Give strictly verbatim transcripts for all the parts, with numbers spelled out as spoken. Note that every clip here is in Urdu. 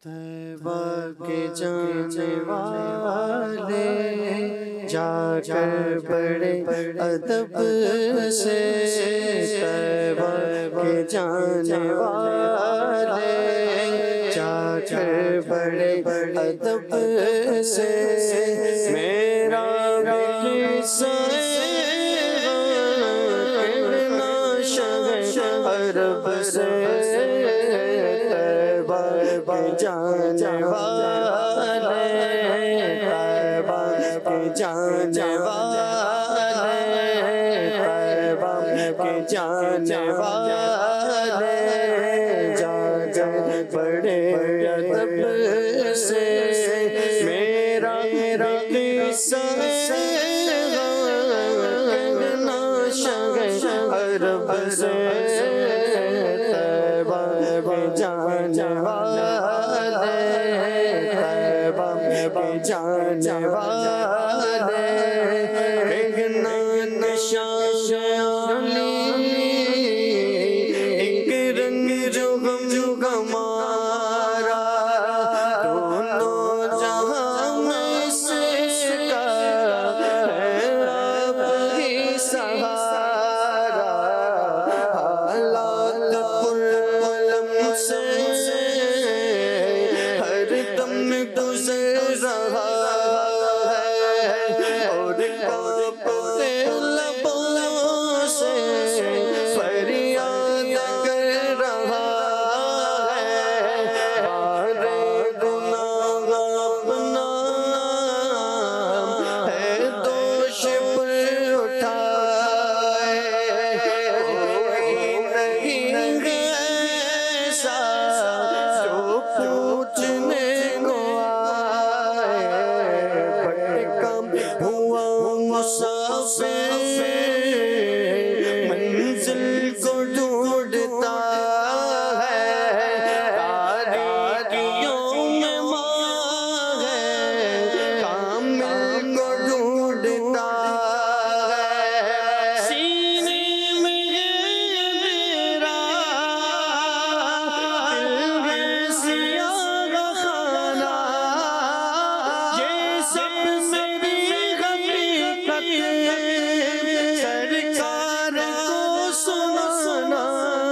طیبہ کے جانے والے جا کر بڑے ادب سے، طیبہ کے جانے والے جا کر بڑے ادب سے، میرا قصہ کہنا شہ عرب سے، جانے والے طیبہ کے جانے والے، طیبہ کے جانے والے جا جا بڑے ادب سے، میرا قصہ کہنا شہ عرب سے، طیبہ کے جانے والے جانے والے، کہنا نشانی ایک رنگ جو غم ہمارا، دونوں جہاں میں سے کا ہے آپ ہی سہارا، حالات پرلم سے ہر دم گزر رہا ہے، اور اپنے لبوں سے فریاد کر رہا ہے، بارے گناہ اپنا ہے دوش پر اٹھائے، کوئی نہیں ایسا جو پوچھنے منزل کو ڈھونڈتا ہے، تاریکیوں میں ماں ہے، کامل کو ڈھونڈتا ہے، سینے میں میرا دل ہے سیاہ خانہ، یہ سب میری سرکار کو سنا،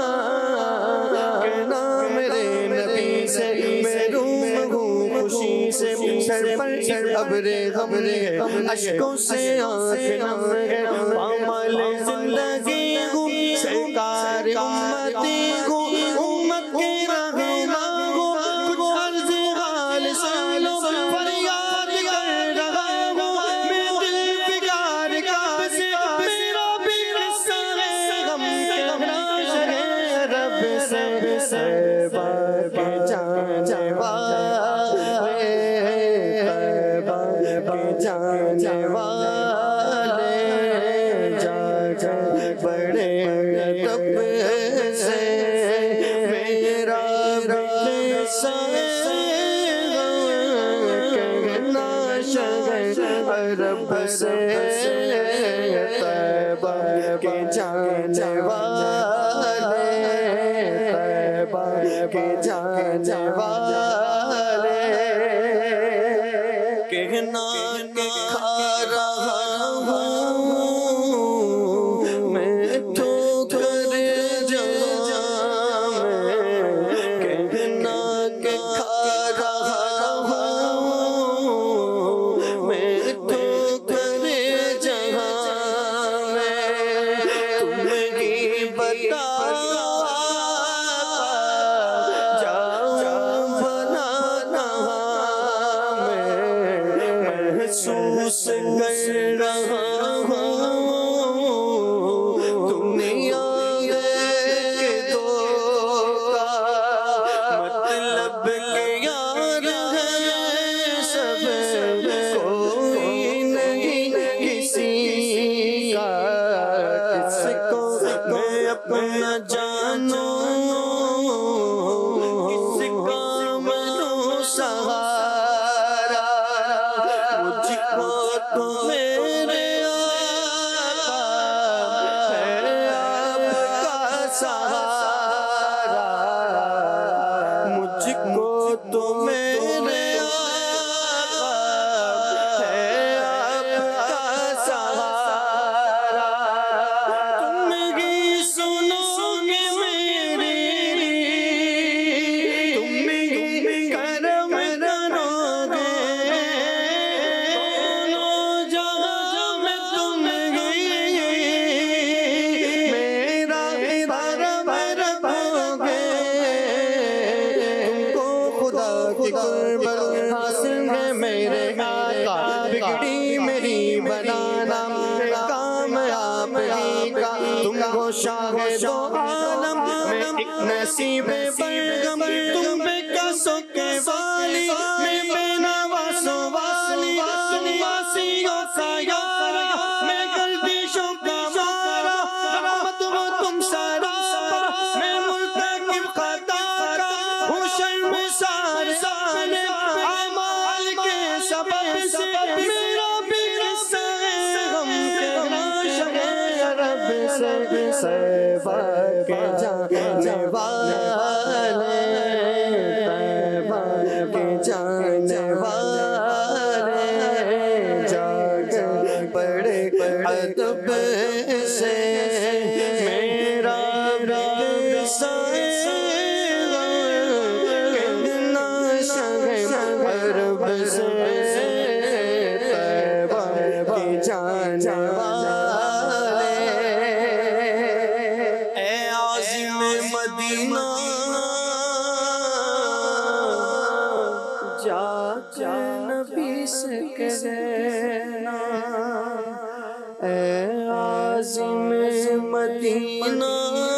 کہنا میرے نبی سے محروم ہوں خوشی سے، سر پر ابر غم ہے، اشکوں سے آنکھ نم ہے، پامال زندگی ہوں، سرکار امتی ہوں، امت کے رہنما ہوں، کچھ عرض حال سن لو، فریاد کر رہا ہوں، میں دل بگار کب سے، میرا بھی قصہ ہے غم کہنا شہ رب سے، طیبہ کے جانے والے، طیبہ کے جانے والے جا جا بڑے ادب سے، میرا قصہ کہنا شہ عرب سے، طیبہ کے جانے والے، طیبہ کے جانے والے، کہنا کہ کھا رہا ہوں میں ٹھوکر جہاں میں، کہنا کہ کھا رہا ہوں میں ٹھوکر جہاں میں، تم ہی بتا جاؤں بھلا کہاں میں، محسوس کر رہا ہوں دنیا کے دھوکا، مطلب کہ یار ہے سب کوئی نہیں کسی کا، کس کو میں اپنا جانوں، کس کا منوں سہارا، مجھ کو تمہیں قربت حاصل ہے میرے آقا بگڑی میری بنانا کامیاب ہی کا تم کو شاہ دو عالم میں ایک نصیب برگم تم بے کسوں کے والی میں بے نواسوں والی تم واسیوں کا یارا میں گردشوں کا مارا رحمت و تم سرا میں ملتقب خطا کا ہوں شرمسار اپنے اعمال کے سبب سے میرا بھی قصہ غم کے ناشر رب سے سیبا کے جانے والے طیبہ کے جانے والے جاگ پڑے ادب سے میرا بھی قصہ کہنا شہ عرب سے طیبہ کے جانے والے اے عظیم مدینہ جا جا نبی سے کہنا اے عظیم مدینہ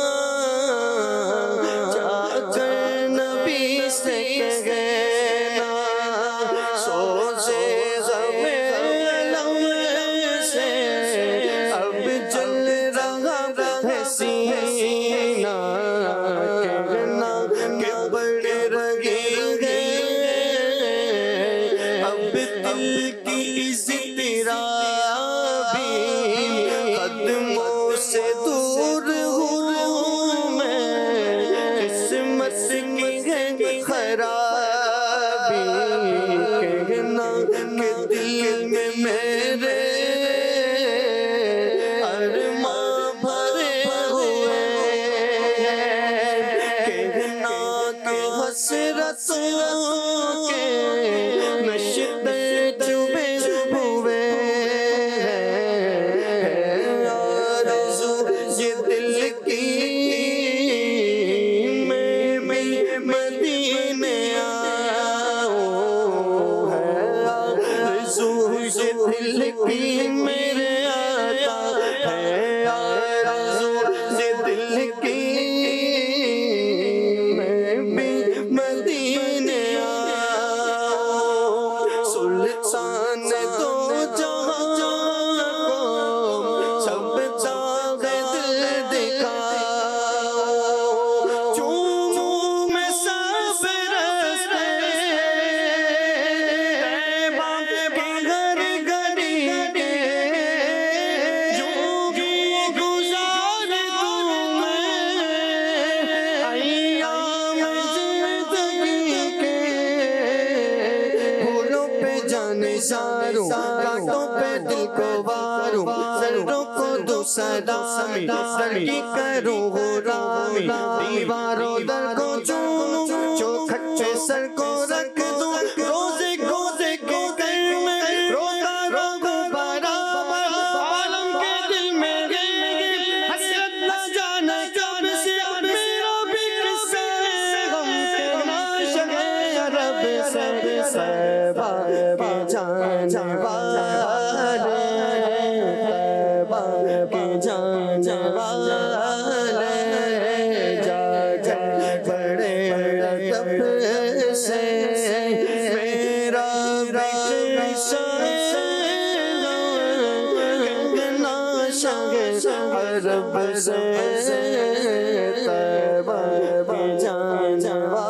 جا کر نبی سے کہنا سوزے غم علم سے اب جل رہا ہے سینہ کہنا کہ بڑے رگی اب دل کی اضطرابی قدموں سے دور ہوں میں قسمت کی ہے خرابی کہنا کہ دل میں میرے ارماں بھرے ہوئے کہنا کہ حسرتوں کے نشتے چوبے ہوئے آرزو یہ دل کی میں بھی مدینے آؤں ہے آرزو یہ دل کی میرے آتا ہے آرزو یہ دل کی میں بھی مدینے آؤں سلطان دو جہاں کو سب داغ دل دکھاؤ چوں میں سب رستے طیبہ کے گھر گھڑی کے یوں ہی گزار دوں میں ایام زندگی کے پھولوں پہ جانے ساروں کانٹوں پہ دل کو واروں سروں کو دو سلامی سرگی کروں غلامی دیواروں در کو چونوں چوکھٹ پہ سر کو رکھ دوں روزے گوزے کے کر میں روتا روگوں برابر عالم کے دل میں گئی حسرت نہ جانا کب سے میرا بھی قصہ غم کے ناشر رب سے سیبا کے جانے والے طیبہ کے جانے والے جا جا بڑے ادب سے میرا بھی قصہ کہنا شہ عرب سے طیبہ کے جانے والے